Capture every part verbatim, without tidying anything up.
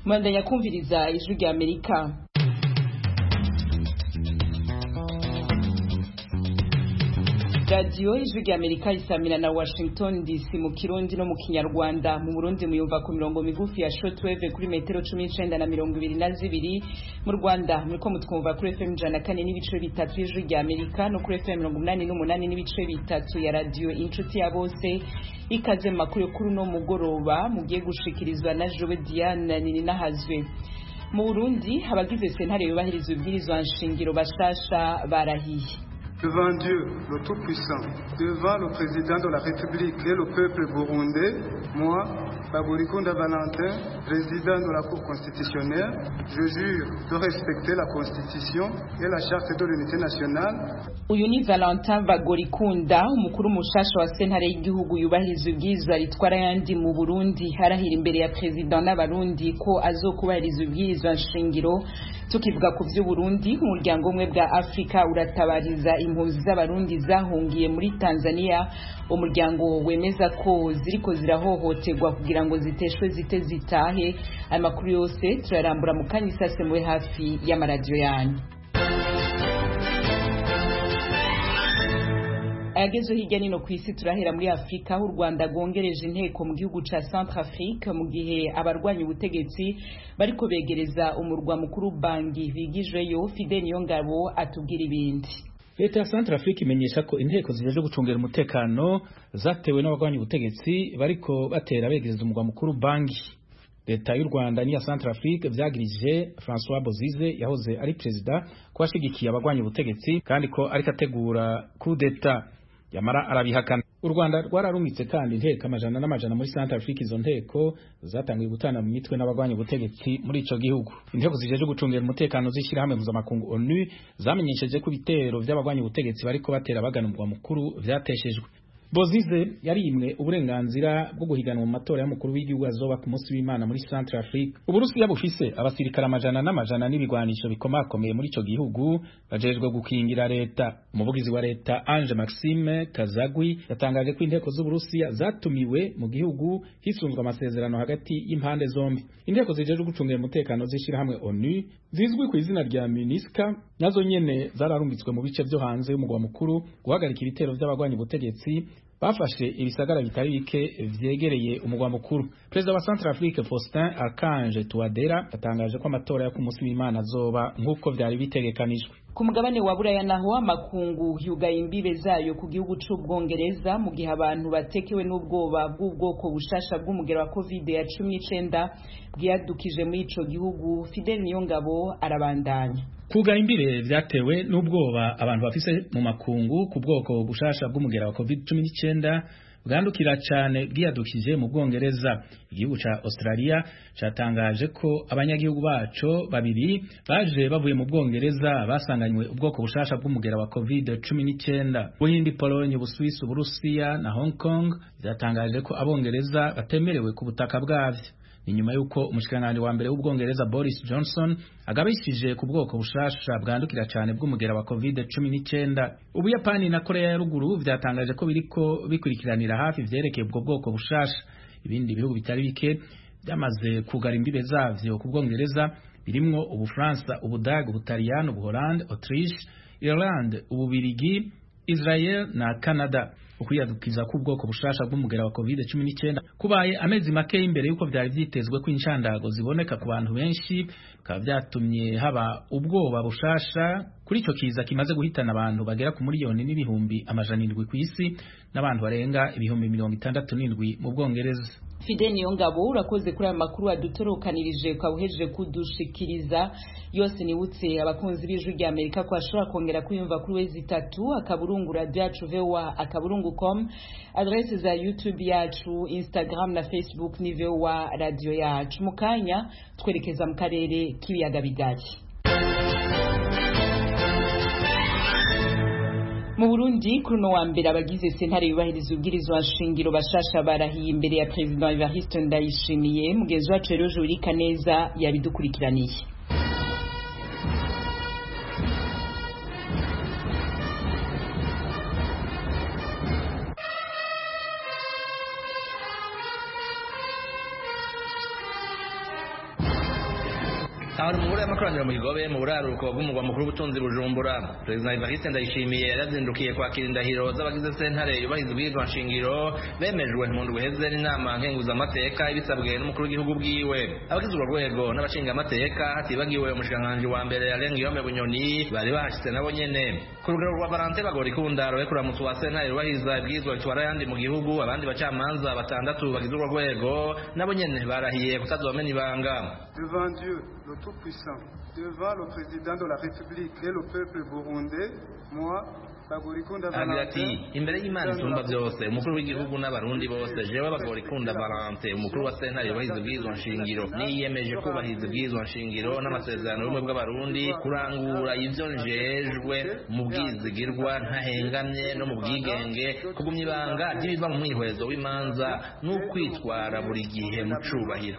Mwandanya kumviriza ijwi rya Amerika. Radio ijwi rya Amerika isamira na Washington D C mu Kirundi no mu Kinyarwanda. Mu Burundi muyumva ku mirongo migufi ya shortwave kuri metero cumi n'icenda na mirongo ibiri na zibiri. Mu Rwanda muriko mutwumva kuri F M ijana na kane n'ibice bitatu y'ijwi rya Amerika no kuri F M mirongo umunani n'umunani n'ibice bitatu ya radio Inshuti ya Bose. Ikaze makuru yo kuri no mugoroba mugiye gushikirizwa na Joe Diane Nininahazwe. Mu Burundi abagize sentare yubahiriza ubwirizwa nshingiro bashasha barahiye. Devant Dieu, le Tout-Puissant, devant le Président de la République et le peuple burundais, moi, Baburikunda Valentin, président de la Cour constitutionnelle, je jure de respecter la Constitution et la Charte de l'unité nationale. Uyu ni Valentin Bagorikunda, umukuru mushasha wa sentare y'igihugu yubahiriza ubwirizwa ritwara yandi mu Burundi, harahira imbere ya President n'abarundi ko azokubahiriza ubwirizwa nshingiro. Tukivuga ku vy'Uburundi, umuryango umwe bwa Afrika uratabariza impunzi z'abarundi zahungiye muri Tanzania. Umuryango wemeza ko ziriko zirahohoterwa kugira ngo ziteshwe zite zitahe. Amakuru yose turarambura mu kanyisase mwe hafi y'amaradiyo yanyu. Ayagezo hirya nino ku isi turahera muri Afrika, aho u Rwanda rwongereje inteko mu gihugu ca Centrafrique mu gihe abarwanya ubutegetsi bariko begereza umurwa mukuru Bangui bigijweyo. Fidel Niyongabo atubwira ibindi. Leta ya Centrafrique imenyesha ko inteko zijeje gucungera umutekano zatewe n'abarwanya ubutegetsi bariko batera begereza umurwa mukuru Bangui. Leta y'u Rwanda n'iya Centrafrique vyagirije François Bozize yahoze ari president ko ashigikiye abarwanya ubutegetsi kandi ko ariko ategura coup d'etat. Yamara arabihakana. U Rwanda rwararumitse kandi inteko amajana n'amajana muri Centrafrique. Izo nteko zatangiye gutana mu mitwe n'abagwanya ubutegetsi muri ico gihugu. Inteko zijeje gucungera umutekano zishira hamwe mpuzamakungu ONU zamenyesheje ko ibitero vy'abagwanya ubutegetsi bariko batera bagana umurwa mukuru vyateshejwe. Bozize yarimwe uburenganzira bwo guhiganwa mu matora y'umukuru w'igihugu azoba ku munsi w'Imana muri Centrafrique. Uburusiya bufise abasirikare amajana n'amajana n'ibigwanisho bikomakomeye muri ico gihugu bajejwe gukingira leta. Umuvugizi wa leta Ange Maxime Kazagwi yatangaje ko inteko z'Uburusiya zatumiwe mu gihugu hisunzwe amasezerano hagati y'impande zombi. Inteko zijejwe gucungira umutekano zishira hamwe ONU zizwi ku izina rya MINUSCA nazo nyene zararungitswe mu bice vyo hanze y'umugwa mukuru guhagarika ibitero vy'abagwanya ubutegetsi bafashe ibisagara bitari bike vyegereye umugwa mukuru. Perezida wa Centrafrique Faustin Archange Touadera yatangaje ko amatora yo ku munsi w'Imana azoba nk'uko vyari bitegekanijwe. Ku mugabane wa Buraya naho amakungu yugaye imbibe zayo ku gihugu c'Ubwongereza mu gihe abantu batekewe n'ubwoba bw'ubwoko bushasha bw'umugero wa covid ya cumi n'icenda bwiyadukije muri ico gihugu. Fidel Niyongabo arabandanya. Kugara imbire vyatewe n'ubwoba abantu bafise mu makungu ku bwoko bushasha bw'umugera wa covid cumi n'icenda bwandukira cyane bwiyadukije mu Bwongereza. Igihugu ca Australia catangaje ko abanyagihugu baco babiri baje bavuye mu Bwongereza basanganywe ubwoko bushasha bw'umugera wa covid cumi n'icenda. Buhindi, Pologne, Busuwisi, Uburusiya na Hong Kong zatangaje ko abongereza batemerewe ku butaka bwavyo. Inyuma yuko umushikiranganje wa mbere w'Ubwongereza Boris Johnson agabishije ku bwoko bushasha bwandukira cyane bw'umugera wa covid cumi n'icenda. Ubuyapani na Korea ya ruguru vyatangaje ko biriko bikurikiranira hafi vyerekeye ubwo bwoko bushasha. Ibindi bihugu bitari bike byamaze kugara imbibe zavyo ku Bwongereza birimwo Ubufaransa, Ubudage, Ubutaliyano, Ubuholande, Autriche, Ireland, Ububirigi, Israel na Canada. Ukwiyadukiza ku bwoko bushasha bw'umugera wa covid cumi n'icenda kubaye amezi make imbere yuko byari vyitezwe ko inshandago ziboneka ku bantu benshi, bikaba vyatumye haba ubwoba bushasha kuri ico kiza kimaze guhitana abantu bagera ku miliyoni n'ibihumbi amajana indwi ku isi n'abantu barenga ibihumbi mirongo itandatu n'indwi mu Bwongereza. Fidel Niyongabo urakoze kuri aya makuru adutorokanirije ukawuhejeje kudushikiriza. Yose nibutse abakunzi b'ijwi rya Amerika ko ashobora kongera kuyumva kuri wezi itatu akaburungu radio yacu V O A akaburungu com, adresse za YouTube yacu, Instagram na Facebook ni V O A radio yacu. Mukanya twerekeza mu karere k'ibiyaga bigari. Mu Burundi kuri no wa mbere abagize sentare yubahiriza ubwirizwa nshingiro bashasha barahiye imbere ya President Evariste Ndayishimiye. Mugenzi wacu rero Jolie Kaneza yabidukurikiraniye. aho mu ngoro y'amakoraniro mu Kigobe mu buraruko bw'umugwa mukuru w'ubutunzi Bujumbura Perezida Evariste Ndayishimiye yarazindukiye kwakira indahiro z'abagize sentare yubahiriza ubwirizwa nshingiro bemejwe mu ndwi heze n'inama nkenguzamateka ibisabwe n'umukuru w'igihugu bwiwe. Abagize urwo rwego n'abashinga amateka hatibagiwe umushikiranganji wa mbere Alain Guillaume Bunyoni bari bahashitse nabo nyene. Ku rugero rwa Valentin Bagorikunda roye kuramutsa wa sentare yubahiriza ibwirizwa bitwara yandi mu gihugu, abandi bacamanza batandatu bagize urwo rwego nabo nyene barahiye kutazomena ibanga. Devant Dieu, le Tout-Puissant, devant le président de la République et le peuple burundais, moi, agira ati imbere y'Imana isumba byose umukuru w'igihugu n'abarundi bose jewe Bagorikunda Valentin umukuru wa sentare yubahiriza ubwirizwa nshingiro niyemeje kubahiriza ubwirizwa nshingiro n'amasezerano y'ubumwe bw'abarundi kurangura ivyo njejwe mu bwizigirwa ntahengamye no mu bwigenge kugumya ibanga ry'ibiva mu mwihwezo w'imanza n'ukwitwara buri gihe mu cubahiro.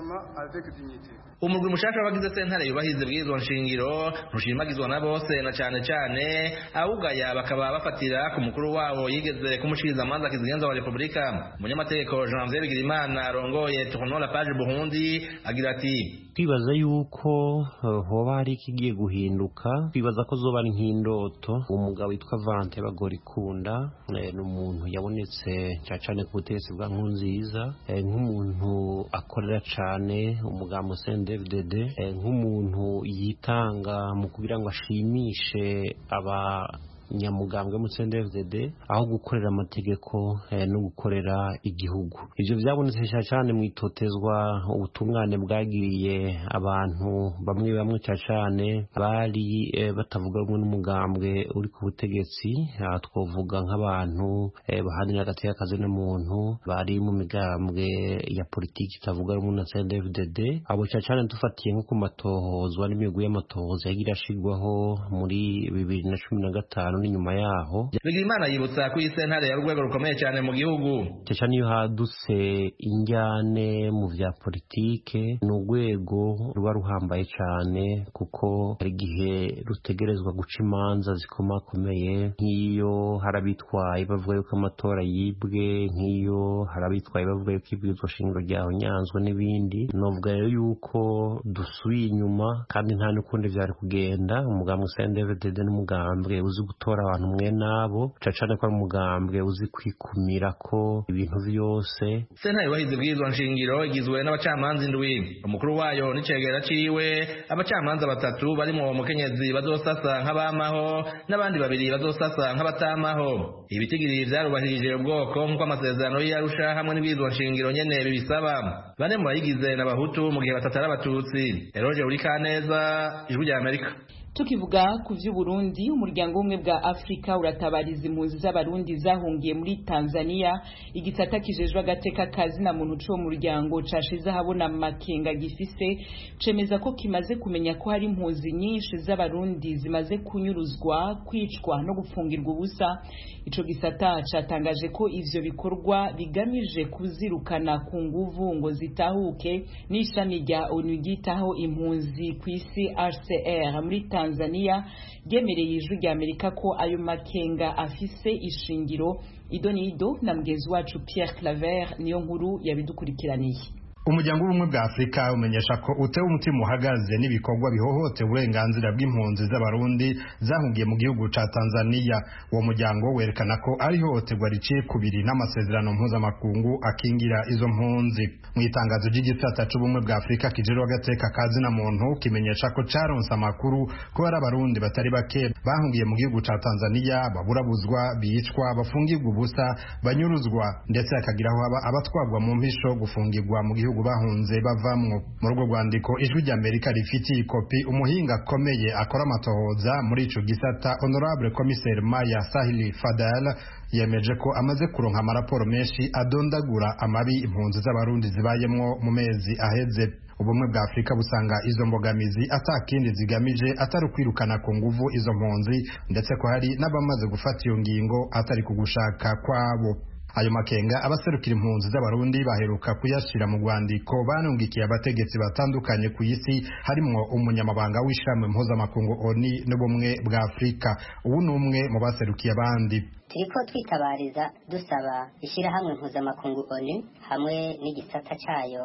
Umugwi mushasha wagize sentare yubahiriza ubwirizwa nshingiro ntushimagizwa na bose na cane cane awugaya bakaba bafatira ku mukuru wabo yigeze kumushiriza amanza kizigenza wa Republika. Umunyamategeko Janvier Bigirimana arongoye Tournon la page Burundi agira ati twibaza yuko hoba hari ikigiye guhinduka, twibaza ko zoba ari nk'indoto. Umugabo witwa Valentin Bagorikunda ni umuntu yabonetse cyane ku butegetsi bwa Nkurunziza nk'umuntu akorera cane umugambo C N D D F D D, nk'umuntu yitanga mu kugira ngo ashimishe aba nyamugambwe mu C N D D F D D aho gukorera amategeko eh, no gukorera igihugu. Ivyo vyabonetse cyane mu itotezwa ubutungane bwagiriye abantu bamwe bamwe cyane bari eh, batavuga rumwe n'umugambwe uri ku butegetsi. Twovuga nk'abantu eh, bahanira agateka kaze n'umuntu bari mu migambwe ya politiki itavuga rumwe na C N D D F D D. Abo cyane dufatiye nko ku matohozwa n'imigwi y'amatohoza yagira ashigwaho muri bibiri na cumi na gatanu n'inyuma yaho. Bigirimana yibutsa ko isentare ya rwego rukomeye cyane mu gihugu. Cyane iyo hadutse injyane mu vya politike n'urwego ruba ruhambaye cyane kuko hari igihe rutegerezwa guca imanza zikomakomeye, nk'iyo harabitwaye bavuga yuko amatora yibwe, nk'iyo harabitwaye bavuga yuko ibwirizwa shingiro ryaho nyanzwe n'ibindi. Novuga rero yuko dusubiye inyuma kandi nta n'ukundi vyari kugenda. Umugambwe C N D D F D D n'umugambwe uzi gutora abantu mwe nabo cacane ko ari umugambwe uzi kwikumira ko ibintu vyose. Sentare yubahiriza ubwirizwa nshingiro igizwe n'abacamanza indwi, umukuru wayo n'icegera ciwe, abacamanza batatu barimo umukenyezi bazosasa nk'abamaho n'abandi babiri bazosasa nk'abatamaho. Ibitigiri vyarubahirije ubwoko nk'uko amasezerano y'Arusha hamwe n'ubwirizwa nshingiro nyene bibisaba. Bane mu bayigize n'abahutu mu gihe batatu ari abatutsi. Eroge Urikaneza, Ijwi rya Amerika. Tukivuga ku vy'Uburundi, umuryango umwe bwa Afrika uratabariza impunzi z'abarundi zahungiye muri Tanzania. Igisata kijejwe agateka kazi na muntu cyo muryango cashize habona makenga gifise cemeza ko kimaze kumenya ko hari impunzi nyinshi z'abarundi zimaze kunyuruzwa, kwicwa no gufungirwa ubusa. Ico gisata catangaje ko ivyo bikorwa bigamije kuzirukana ku nguvu ngo zitahuke n'ishami rya O N U gitaho impunzi kw'isi H C R muri Tanzania ryemereye Ijwi rya Amerika ko ayo makenga afise ishingiro. Idonido na mgezi wacu Pierre Claver niyo nkuru yabidukurikiraniye. Umuryango w'ubumwe bwa Afrika umenyesha ko utewe umutima uhagaze n'ibikorwa bihohote uburenganzira bw'impunzi z'abarundi zahungiye mu gihugu ca Tanzania. Uwo muryango werekana ko ari hohoterwa riciye kubiri n'amasezerano mpuzamakungu akingira izo mpunzi. Mu itangazo ry'igisata c'ubumwe bwa Afrika kijejwe agateka kazi na muntu kimenyesha ko caronse amakuru ko ari abarundi batari bake bahungiye mu gihugu ca Tanzania baburabuzwa, bicwa, bafungirwa ubusa, banyuruzwa ndetse hakagiraho abatwagwa mu mpisho gufungirwa mu gihugu bahunze bavamwo. Muri urwo rwandiko Ijwi rya Amerika rifitiye ikopi umuhinga akomeye akora amatohoza muri ico gisata Honorable Commissaire Maya Sahili Fadal yemeje ko amaze kuronka amaraporo menshi adondagura amabi impunzi z'abarundi zibayemwo mu mezi aheze. Ubumwe bwa Afrika busanga izo mbogamizi atakindi zigamije atari kwirukana ku nguvu izo mpunzi, ndetse ko hari n'abamaze gufata iyo ngingo atari kugushaka kwabo. Ayo makenga abaserukira impunzi z'abarundi baheruka kuyashira mu rwandiko banungikiye abategetsi batandukanye ku isi, harimo umunyamabanga w'ishami mpuzamakungu O N U n'ubumwe bwa Afrika. Ubu ni umwe mu baserukiye abandi. Turiko twitabariza dusaba ishirahamwe mpuzamakungu O N U hamwe n'igisata cayo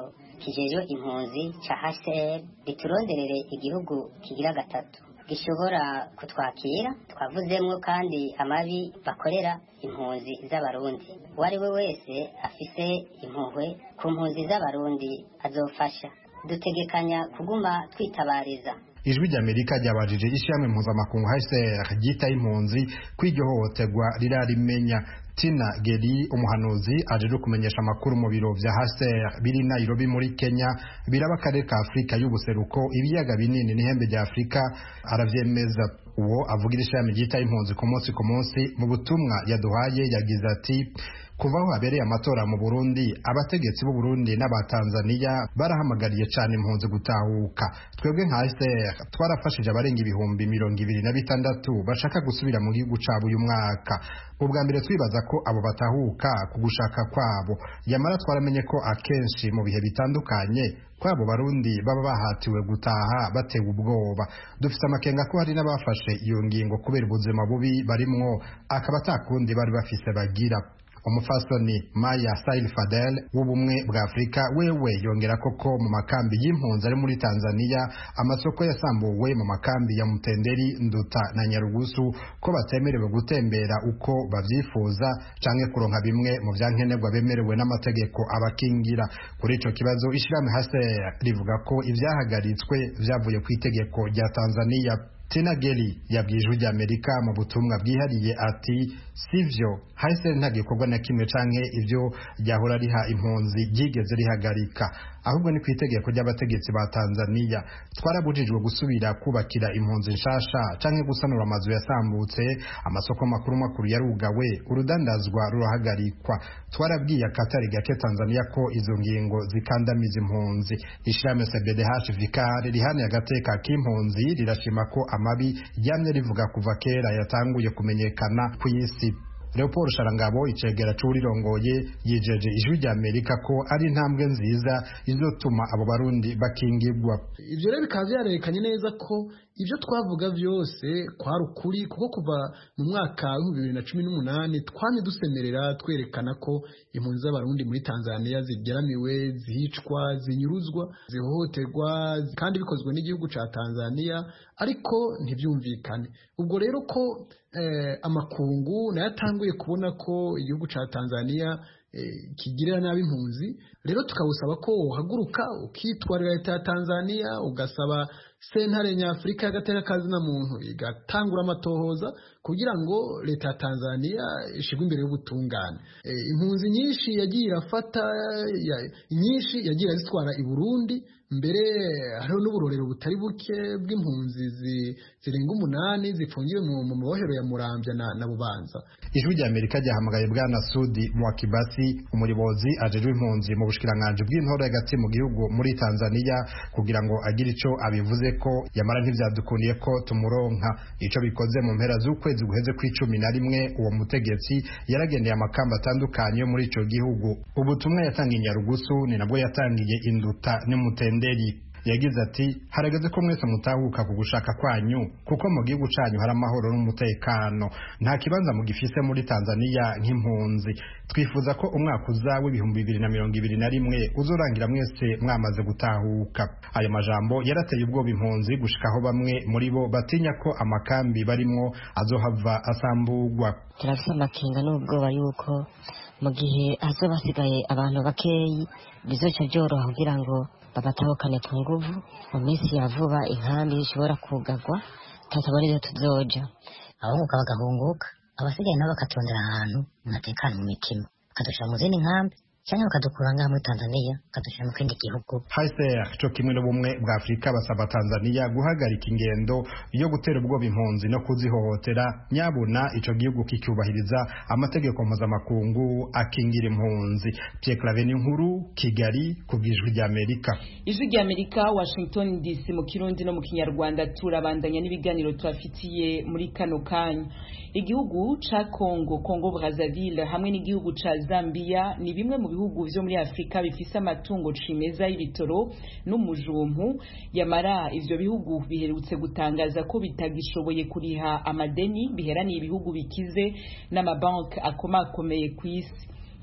kijejwe impunzi ca H C R rituronderere igihugu kigira gatatu gishobora kutwakira. Twavuzemwo kandi amabi bakorera impunzi z'abarundi. Uwari we wese afise impuhwe ku mpunzi z'abarundi azofasha. Dutegekanya kuguma twitabariza. Ijwi ry'Amerika ryabajije ishyirahamwe mpuzamakungu H C R ryita impunzi kw'iryo hohoterwa rirarimenya. Tina Geri, umuhanuzi ajeje kumenyesha amakuru mu biro vya H C R biri Nairobi muri Kenya, biraba akarere ka Afrika y'ubuseruko, ibiyaga binini n'ihembe rya Afrika, aravyemeza. Uwo avugira ishyirahamwe ryita impunzi ku munsi ku munsi mu butumwa yaduhaye yagize ati: kuva aho habereye amatora mu Burundi, abategetsi b'u Burundi n'abatanzania barahamagariye cyane impunzi gutahuka. Twebwe nka H C R twarafashije abarenga ibihumbi mirongo ibiri na bitandatu bashaka gusubira mu gihugu cabo uyu mwaka. Ubwa mbere twibaza ko abo batahuka ku gushaka kwabo, yamara twaramenye ko akenshi mu bihe bitandukanye kwabo barundi baba bahatiwe gutaha batewe ubwoba. Dufite amakenga ko hari n'abafashe iyo ngingo kubera ubuzima bubi barimwo, akaba atakundi bari bafise bagira. Umufasoni Maya Sail Fadel w'ubumwe bwa Afrika wewe yongera koko mu makambi y'impunzi ari muri Tanzania amasoko yasambuwe mu makambi ya Mutenderi, Nduta na Nyarugusu ko batemerewe gutembera uko bavyifuza canke kuronka bimwe mu vyankenerwa bemerewe n'amategeko abakingira. Kuri ico kibazo ishyirahamwe H C R rivuga ko ivyahagaritswe vyavuye ku itegeko rya Tanzania. Tina Geri yabwiye Ijwi ry'Amerika mu butumwa bwihariye ati: sivyo, H C R nta gikorwa na kimwe canke ivyo ryahora riha impunzi ryigeze rihagarika, ahubwo ni ku itegeko ry'abategetsi ba Tanzania. Twarabujijwe gusubira kubakira impunzi nshasha canke gusanura amazu yasambutse, amasoko makuru makuru yarugawe, urudandazwa rurahagarikwa. Twarabwiye akatari gake Tanzania ko izo ngingo zikandamiza impunzi. Ishirahamwe C B D H Vicar rihaniye agateka k'impunzi rirashima ko amabi yamye rivuga kuva kera yatanguye kumenyekana ku isi. Leopold Sharangabo icegera c'urirongoye yijeje Ijwi ry'Amerika ko ari intambwe nziza izotuma abo barundi bakingirwa. Ivyo rero bikaba vyarekanye neza ko ivyo twavuga vyose kwari ukuri, kuko kuva mu mwaka wa bibiri na cumi n'umunani twamye dusemerera twerekana ko impunzi z'abarundi muri Tanzania zigeramiwe, zicwa, zinyuruzwa, zihohoterwa, kandi bikozwe n'igihugu ca Tanzania, ariko ntivyumvikane. Ubwo rero ko eh, amakungu nayatanguye kubona ko igihugu ca Tanzania eh, kigirira nabi impunzi, rero tukabusaba ko uhaguruka ukitwarira leta ya Tanzania ugasaba sentare nyafrika y'agateka kazina muntu igatangura amatohoza kugira ngo leta ya Tanzania ishigwe imbere y'ubutungane. E, impunzi nyinshi yagiye irafata ya, nyinshi yagiye zitwara i Burundi, mbere hariho n'uburorero butari buke bw'impunzi zirenga umunani zifungiwe mu mabohero ya Muramvya na, na Bubanza. Ijwi ry'Amerika ryahamagaye bwana Sudi Mwakibasi, umuyobozi ajejwe impunzi mu bushikiranganje bw'intore hagati mu gihugu muri Tanzania, kugira ngo agire ico abivuze ko yamara ntivyadukuniye ko tumuronka. Ico bikoze mu mpera z'ukwezi guheze kw'icumi na rimwe, uwo mutegetsi yaragendeye amakamba atandukanye yo muri ico gihugu. Ubutumwa yatangiye Nyarugusu ni nabwo yatangiye Induta n'Umutenderi. Yagize ati: harageze ko mwese mutahuka ku gushaka kwanyu, kuko mu gihugu canyu hari amahoro n'umutekano, nta kibanza mu gifise muri Tanzania nk'impunzi. Twifuza ko umwaka uza w'ibihumbi bibiri na mirongo ibiri na rimwe uzorangira mwese mwamaze gutahuka. Ayo majambo yarateye ubwoba impunzi gushikaho bamwe muri bo batinya ko amakambi barimwo azohava asambugwa. Turafise amakenga n'ubwoba yuko mu gihe hazoba hasigaye abantu bakeyi bizoca byoroha kugira ngo babatahukane ku nguvu. Mu minsi ya vuba inkambi ishobora kugagwa, tutabona iyo tuzoja, abahunguka bagahunguka, abasigaye nabo bakatondera ahantu umutekano mu mitima, bakadushira mu zindi nkambi cyangwa bakadukura ngaha muri Tanzania bakadushira mu kindi gihugu. H C R cyo kimwe n'ubumwe bwa Afrika basaba Tanzania guhagarika ingendo yo gutera ubwoba impunzi no kuzihohotera, nyabuna ico gihugu kicyubahiriza amategeko mpuzamakungu akingira impunzi. Pierre Claver Nkuru, Kigali, kubw'Ijwi ry'Amerika. Ijwi ry'Amerika, Washington D C, mu Kirundi no mu Kinyarwanda. Turabandanya n'ibiganiro twafitiye muri kano kanya. Igihugu ca Congo, Congo Brazzaville hamwe n'igihugu ca Zambia ni bimwe mu bihugu vyo muri Afrika bifise amatungo cimeza y'ibitoro n'umujumpu. Yamara ivyo bihugu biherutse gutangaza ko bitagishoboye kuriha amadeni biheraniye ibihugu bikize n'amabanki akomakomeye ku isi.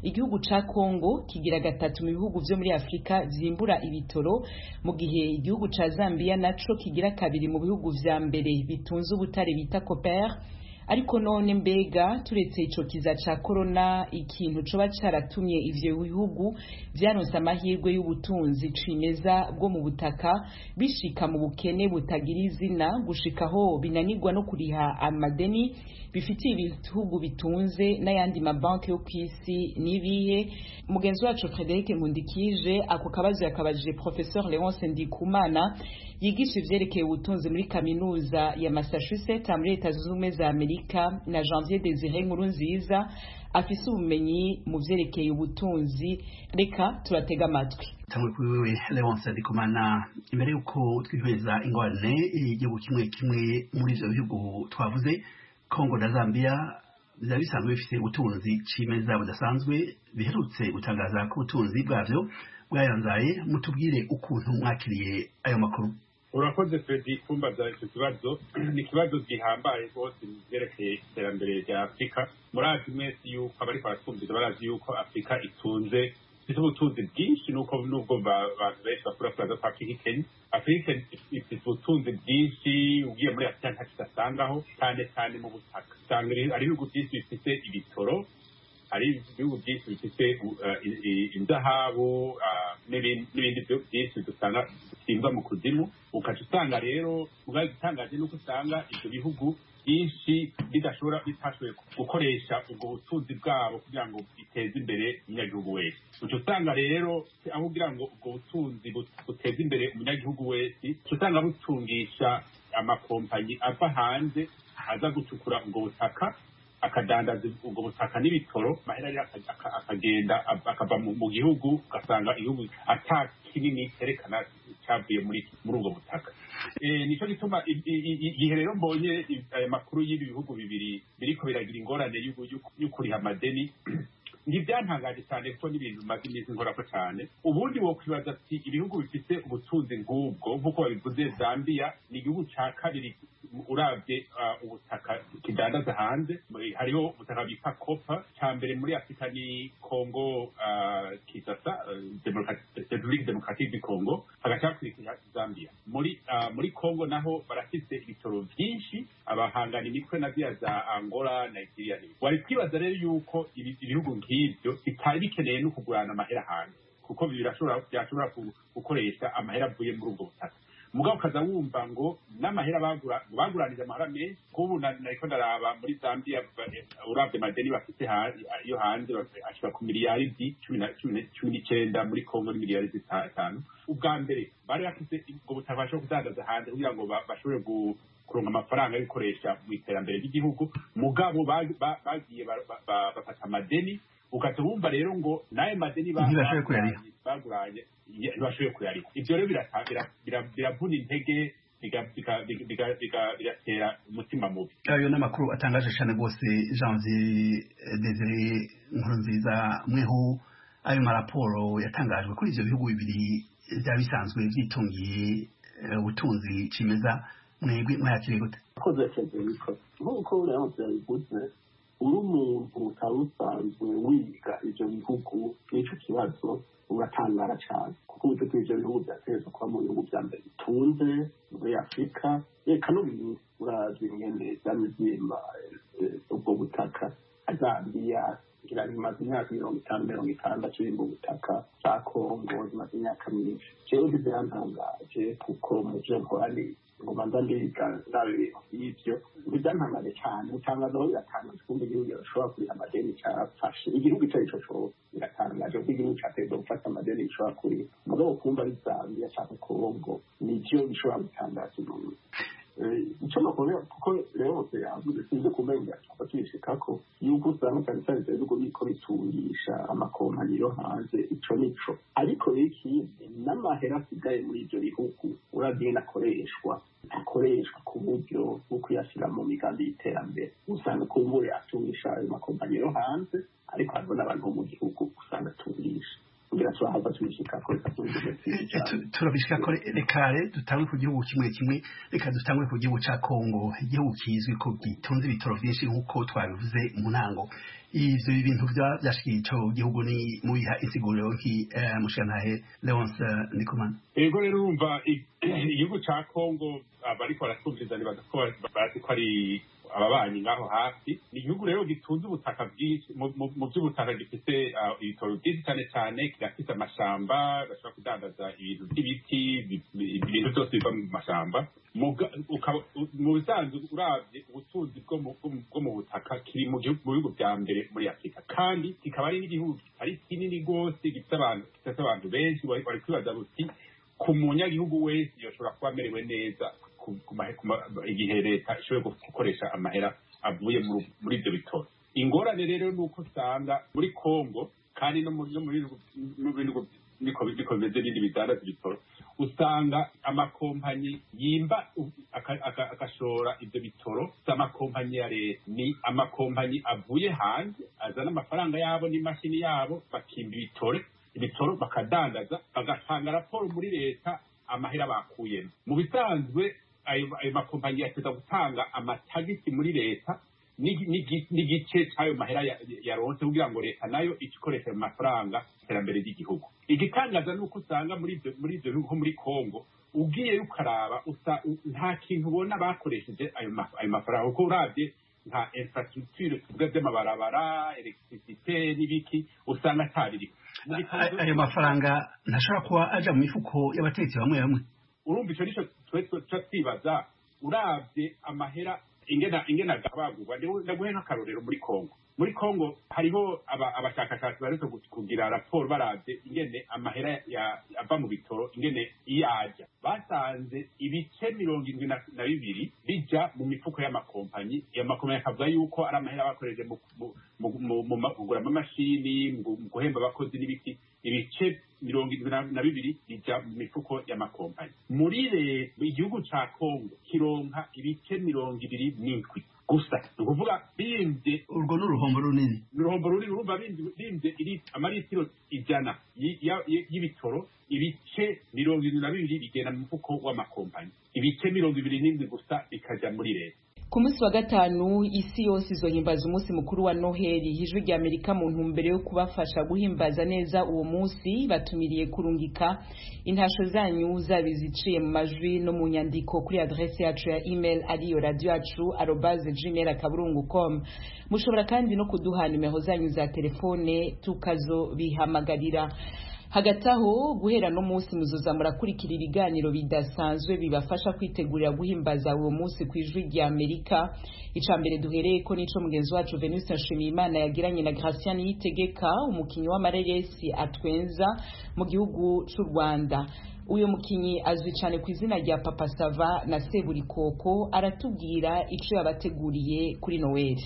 igihugu ca Congo kigira gatatu mu bihugu vyo muri Afrika vyimbura ibitoro mu gihe igihugu ca Zambia naco kigira kabiri mu bihugu vya mbere bitunze ubutare bita copper. Ariko none mbega turetse ico kiza ca corona ikintu coba caratumye ivyo bihugu vyaronse amahirwe y'ubutunzi cimeza bwo mu butaka bishika mu bukene butagira izina gushikaho binanirwa no kuriha amadeni bifitiye ibihugu bitunze n'ayandi mabanki yo kw'isi nibihe. Mugenzi wacu Frederic Mundikije ako kabazo yakabajije Professeur Leonce Ndikumana yigisha ivyerekeye ubutunzi muri kaminuza ya Massachusetts muri Leta Zunze Ubumwe za Amerika na Janvier Desire Nkurunziza afise ubumenyi mu vyerekeye ubutunzi. Reka turatega amatwi. Tangwe kuri wewe Leonce Ndikumana, imbere yuko twihweza ingorane igihugu kimwe kimwe muri ivyo bihugu twavuze Congo na Zambia biza bisanzwe bifite ubutunzi cimeza budasanzwe biherutse gutangaza ko ubutunzi bwavyo bwayanzaye, mutubwire ukuntu mwakiriye ayo makuru. Urakoze Fredi kumbaza icyo kibazo. Ni ikibazo gihambaye rwose mu vyerekeye iterambere rya Afurika. Murazi mwese yuko abari baratwumvira barazi yuko Afurika itunze ifite ubutunzi bwinshi, nuko nubwo abantu benshi bakura kuraza kwa Afurika ikennye. Afurika ifite ubutunzi bwinshi, ugiye muri Afurika nta kidasangaho, cyane cyane mu butaka. Usanga ari ibihugu byinshi bifite ibitoro, hari ibihugu byinshi bifite inzahabu n'ibindi byinshi dusanga bisimba mu kuzimu. Ukaca usanga rero ubwagitangaje nuko usanga ibyo bihugu byinshi bidashobora bitashoboye gukoresha ubwo butunzi bwabo kugira ngo biteze imbere umunyagihugu wese. Uca usanga rero aho kugira ngo ubwo butunzi buteze imbere umunyagihugu wese, uca usanga butungisha amakompanyi ava hanze aza gucukura ubwo butaka, akadandaza ubwo butaka n'ibitoro, mahera akagenda akava mu gihugu, ugasanga igihugu ata kinini cerekana cyavuye muri muri ubwo butaka. Nico gituma igihe rero mbonye aya makuru y'ibi bihugu bibiri biriko biragira ingorane y'ukuriha amadeni, ntibyantangaje cyane kuko n'ibintu bimaze iminsi nkorako cyane. Ubundi wo kwibaza ati ibihugu bifite ubutunzi nk'ubwo nk'uko babivuze, Zambia ni igihugu ca kabiri uravye ubutaka kidandaza hanze. Hariho ubutaka bita copper, ca mbere muri Afrika ni Congo Kinshasa, Republique Democratique du Congo, hagacakurikira Zambia. Muri muri Congo naho barafite ibitoro byinshi, abahangana imitwe na vya za Angola, Nigeria. Wari kwibaza rero yuko ibihugu nk'ibyo bitari bikeneye no kugurana amahera hanze, kuko birashobora byashobora gukoresha amahera avuye muri ubwo butaka. Mugabo ukaza wumva ngo n'amahera bagura baguranije amahera menshi. Kubu nariko ndaraba muri Zambia uravye madeni bafite iyo hanze ashika ku miliyaridi cumi n'icenda, muri Congo ni miliyaridi zitanu. Ubwa mbere bari bafite ubwo butaka bashobora kudandaza hanze kugira ngo bashobore kuronka amafaranga yo gukoresha mu iterambere ry'igihugu. Mugabo bagiye bafata amadeni, ukaza wumva rero ngo naye madeni baguranye ntibashoboye kuyariha. Ivyo rero biravuna intege, bigatera umutima mubi. Ayo n'amakuru atangaje cyane rwose. Janvier Desire Nkurunziza, mweho ayo maraporo yatangajwe kuri ivyo bihugu bibiri byaba bisanzwe vyitungiye ubutunzi cimeza, mwebwe mwayakiriye gute? Koze Federico, nk'uko Leonce yabivuze, uri umuntu utari usanzwe wiga ivyo bihugu n'ico kibazo uratangara cyane, kuko uburyo bw'ivyo bihugu byategerezwa kuba mu bihugu vya mbere bitunze muri Afurika. Reka n'ubu uravye ingene vyamizimba ubwo butaka. Zambia ngira bimaze imyaka mirongo itanu mirongo itandatu bimba ubutaka, za Congo zimaze imyaka myinshi. Jewe ntibyantangaje kuko mu vyo nkora ni ngo banza ndiga ndabe ibintu y'ivyo, ntibyantangaje cyane. Utangaza aho biratangaje kumva igihugu gishobora kuriha amadeni carafashe. Igihugu ico arico cose biratangaje kuko igihugu categerezwa gufata amadeni gishobora kuriha. Mugabo kumva ari Zambia canke Congo nivyo bishobora gutangaza umuntu. Ico nakubwira kuko Leonce yavuze sinzi kumenya cyangwa twishikako yuko usanga cyane cyane ibihugu biko bitungisha amakompanyi yo hanze, ico nico. Ariko ikindi n'amahera asigaye muri ivyo bihugu uravye akoreshwa akoreshwa ku buryo bwo kuyashyira mu migambi y'iterambere. Usanga kumbure atungisha ayo makompanyi yo hanze, ariko hariho n'abantu bo mu gihugu usanga atungisha. kugira turahava tubishika ko turabishika ko rekare dutangwe ku gihugu kimwe kimwe reka dutangwe ku gihugu ca Kongo igihugu kizwi ko gitunze ibitoro byinshi nk'uko twabivuze mu ntango ivyo bintu vyashikiye ico gihugu ni mu biha insiguriro ki mushantahe Leonce Ndikumana. Ego rero urumva igihugu ca Kongo abariko baratumviriza nibaza ko bazi ko ari ababanyi ngaho hafi ni igihugu rero gitunze ubutaka bwinshi mu by'ubutaka gifite ibitoro byinshi cyane cyane kirafite amashamba bashobora kudandaza ibintu by'ibiti ibintu byose biva mu mashamba mu bisanzwe uravye ubutunzi bwo mu butaka kiri mu bihugu vya mbere muri Afurika kandi kikaba ari n'igihugu kitari kinini rwose gifite abantu gifite abantu benshi bari kwibaza buti ku munyagihugu wese yoshobora kuba amerewe neza igihe leta ishoboye gukoresha amahera avuye muri ibyo bitoro. Ingorane rero ni uko usanga muri Kongo kandi no muri bihugu niko bimeze n'ibindi bidandaza ibitoro usanga amakompanyi yimba agashora ibyo bitoro si amakompanyi ya leta ni amakompanyi avuye hanze azana amafaranga yabo n'imashini yabo bakimba ibitore ibitoro bakadandaza bagatanga raporo muri leta amahera bakuyemo. Mu bisanzwe ayo makompanyi yateza gutanga amatagisi muri leta n'igice cy'ayo mahera yaronse kugira ngo leta nayo ikoreshe ayo mafaranga iterambere ry'igihugu. Igitangaza ni uko usanga muri ibyo bihugu muri Kongo ugiye ukaraba nta kintu ubona bakoresheje ayo mafaranga kuko uravye nka infrastructure tuvuga by'amabarabara electricité n'ibiki usanga atabiri. Ayo mafaranga ntashobora kuba aja mu mifuko y'abategetsi bamwe bamwe. Urumva ico nico twibaza uravye amahera ingena ingena gabagurwa ndaguhe nk'akarorero muri Kongo. Muri Kongo hariho abashakashatsi baretse kugira raporo baravye ingene amahera ava mu bitoro ingene iyaja basanze ibice mirongo indwi na bibiri bija mu mifuko y'amakompanyi iyo makompanyi akavuga yuko ari amahera bakoreje mu kugura amamashini mu guhemba abakozi n'ibiki ibice mirongo indwi na bibiri bija mu mifuko y'amakompanyi. Muri rero igihugu ca Kongo kironka ibice mirongo ibiri n'indwi gusa ni ukuvuga bimvye urwo n'uruhombo runini uruhombo runini urumva bimvye iri amaritiro ijana y'ibitoro ibice mirongo indwi na bibiri bigenda mu mufuko w'amakompanyi ibice mirongo ibiri n'indwi gusa bikaja muri leta. Ku munsi wa gatanu isi yose izohimbaza umunsi mukuru wa Noheli. Ijwi rya Amerika mu ntumbero yo kubafasha guhimbaza neza uwo munsi batumiriye kurungika intasho zanyu zabiziciye mu majwi no mu nyandiko kuri adresse yacu ya email ariyo radio yacu arobase gmail akaburungu com. Mushobora kandi no kuduha nimero zanyu za telefone tukazobihamagarira. Hagati aho guhera no munsi muzoza murakurikira ibiganiro bidasanzwe bibafasha kwitegurira guhimbaza uwo munsi ku ijwi rya Amerika. Icambere duhereye ko nico mugenzi wacu Venuste Nshimiyimana yagiranye na Gracian Yitegeka umukinyi w'amareresi atwenza mu gihugu c'u Rwanda. Uyo mukinyi azwi cyane ku izina rya Papa Sava na Seburikoko aratubwira ico yabateguriye kuri Noeli.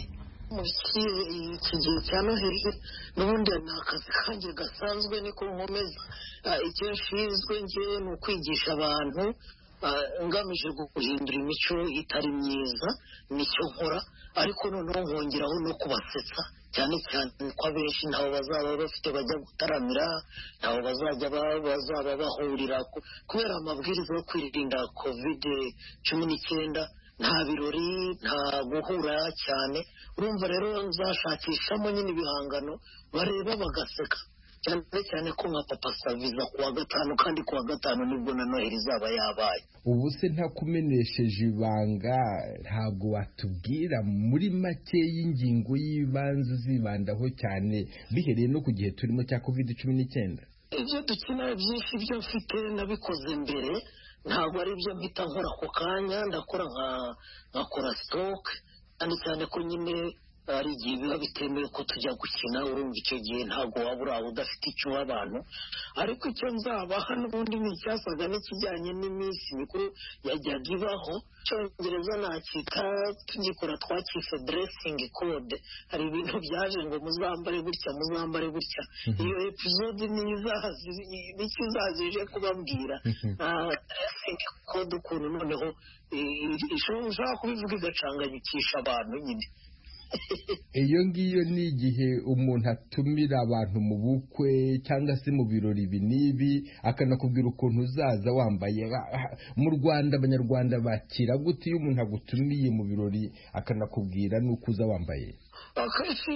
Iki gihe cya Noheli n'ubundi ni akazi kanjye gasanzwe niko nkomeza icyo nshinzwe njye ni ukwigisha abantu ngamije guhindura imico itari myiza nicyo nkora ariko noneho nkongeraho no kubasetsa cyane cyane ko abenshi ntaho bazaba bafite bajya gutaramira ntaho bazajya bazaba bahurira kubera amabwiriza yo kwirinda covid cumi n'icyenda nta birori nta guhura cyane urumva rero nzashakishamo nyine ibihangano bareba bagaseka cyane cyane ko nka Papa Saviza kuwa gatanu kandi kuwa gatanu nibwo na Noheli izaba yabaye. Ubu se ntakumenesheje ibanga ntabwo watubwira muri make y'ingingo y'ibanze zibandaho cyane bihereye no ku gihe turimo cya covid cumi n'icyenda? Ibyo dukina byinshi byo mfite nabikoze mbere ntabwo ari byo mpita nkora ako kanya ndakora nka nkakora stock kandi cyane ko nyine ari igihe biba bitemewe ko tujya gukina urumva icyo gihe ntabwo waba uraho udafite icyo w'abantu ariko icyo nzabaha n'ubundi ni icyasaga n'ikijyanye n'iminsi mikuru yajyaga ibaho cyongereza nakita tugikora twakise dressing code hari ibintu byaje ngo muzambare gutya muzambare gutya iyo episode nizazi n'ikizazije kubabwira dressing code ukuntu noneho ishobora kubivuga igacanganyikisha abantu nyine iyo ngiyo ni igihe umuntu atumira abantu mu bukwe cyangwa se mu birori ibi n'ibi akanakubwira ukuntu uzaza wambaye. Mu Rwanda abanyarwanda bakira gute iyo umuntu agutumiye mu birori akanakubwira n'uko uza wambaye? akenshi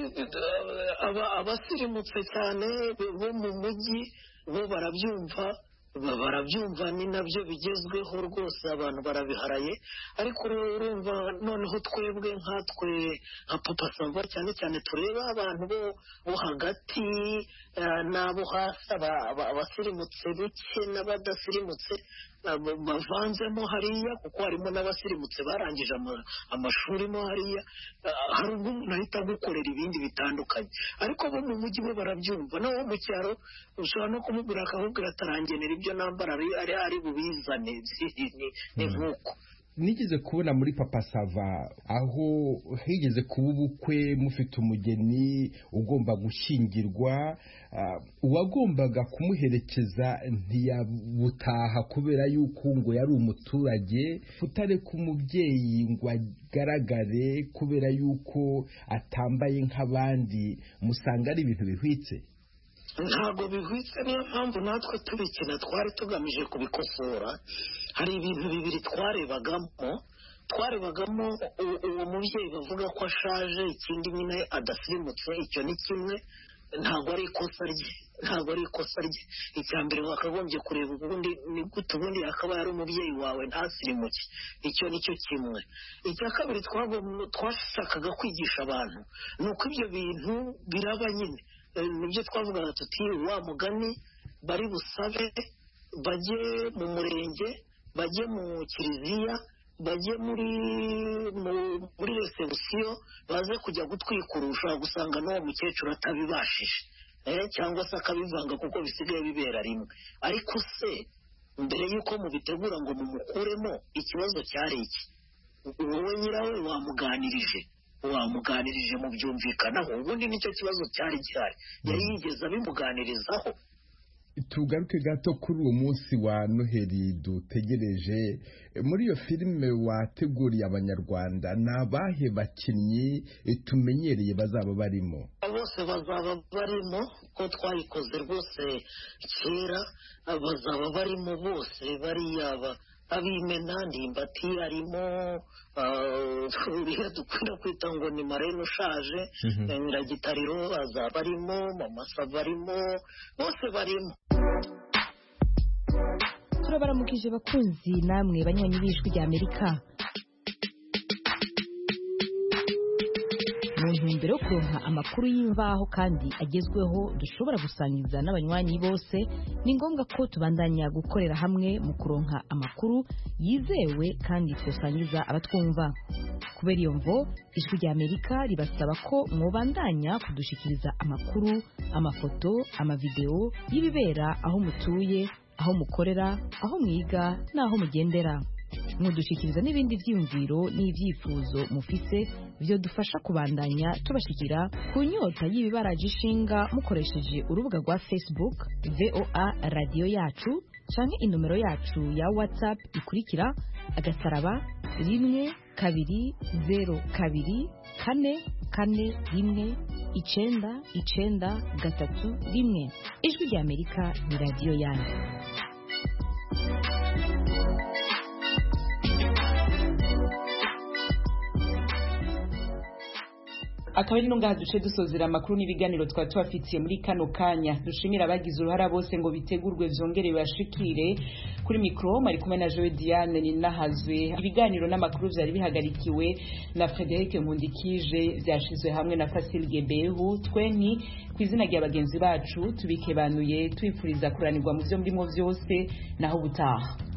abasirimutse cyane bo mu mujyi bo barabyumva barabyumva ni nabyo bigezweho rwose, abantu barabiharaye. ariko urumva noneho twebwe nkatwe nka Papa Sava cyane cyane tureba abantu bo hagati n'abo hasi, abasirimutse buke n'abadasirimutse bavanzemo hariya, kuko harimo n'abasirimutse barangije amashuri mo hariya. hari ubwo umuntu ahita gukorera ibindi bitandukanye, ariko bo mu mujyi bo barabyumva. naho mu cyaro ushobora no kumubwira akakubwira atarangenera ibyo nambara ari ari bubizane. ni nk'uko nigeze kubona muri Papa Sava aho higeze kuba ubukwe mufite umugeni ugomba gushyingirwa, uwagombaga kumuherekeza ntiyabutaha kubera yuko ngo yari umuturage, utareka umubyeyi ngo agaragare kubera yuko atambaye nk'abandi. musanga ari ibintu bihwitse? ntabwo bihwitse, niyo mpamvu natwe tubikina twari tugamije kubikosora. hari ibintu bibiri twarebagamo twarebagamo uwo mubyeyi bavuga ko ashaje, ikindi nyine adasirimutse. icyo ni kimwe, ntabwo ari ikosa rye ntabwo ari ikosa rye icya mbere wakagombye kureba ubundi ni gute ubundi akaba yari umubyeyi wawe ntasirimuke. icyo ni cyo kimwe. icya kabiri twashakaga kwigisha abantu ni uko ibyo bintu biraba nyine. nibyo twavugaga tuti wa mugani bari busabe bajye mu murenge, bajye mu kiliziya, bajye muri muri resebusiyo, baze kujya gutwikurusha, gusanga n'uwo mukecuru atabibashije cyangwa se akabivanga kuko bisigaye bibera rimwe. ariko se mbere y'uko mubitegura ngo mumukuremo, ikibazo cyari iki? wowe nyirawe wamuganirije wamuganirije mu byumvikanaho? ubundi nicyo kibazo cyari gihari, yari yigeze abimuganirizaho? tugaruke gato kuri uwo munsi wa Noheli dutegereje. muri iyo filime wateguriye abanyarwanda ni abahe bakinnyi tumenyereye bazaba barimo? bose bazaba barimo, ko twayikoze rwose kera. bazaba barimo bose bariyaba abimena ndimbati arimo, uriya dukunda kwita ngo ni marene ushaje, nyiragitariro azaba arimo, mama Sava arimo, bose barimo. turabaramukije bakunzi namwe banywanyi b'ijwi rya Amerika. mu ntumbero yo kuronka amakuru y'imvaho kandi agezweho dushobora gusangiza n'abanywanyi bose, ni ngombwa ko tubandanya gukorera hamwe mu kuronka amakuru yizewe kandi twasangiza abatwumva. kubera iyo mvo ijwi rya Amerika ribasaba ko mwobandanya kudushikiriza amakuru, amafoto, amavideo y'ibibera aho mutuye, aho mukorera, aho mwiga n'aho mugendera. mudushikiriza n'ibindi vyiyumviro n'ivyifuzo mufise byo dufasha kubandanya tubashikira ku nyota y'ibibaraje ishinga mukoresheje urubuga rwa Facebook V O A radio yacu canke inomero yacu ya WhatsApp ikurikira agasaraba rimwe kabiri zero kabiri kane kane rimwe icenda icenda gatatu rimwe. ijwi rya Amerika ni radio yanyu. akaba ari no ngaha duce dusozera amakuru n'ibiganiro twari tubafitiye muri kano kanya. dushimira abagize uruhara bose ngo bitegurwe vyongere bashikire. kuri mikro mari kumwe na Joe Diane Ninahazwe. ibiganiro n'amakuru vyari bihagarikiwe na Frederic Nkundikije, vyashizwe hamwe na Fasil Gebehu. twenki kwizina rya bagenzi bacu tubikebanuye twipfuriza kuranirwa mu vyo murimo vyose naho butaha.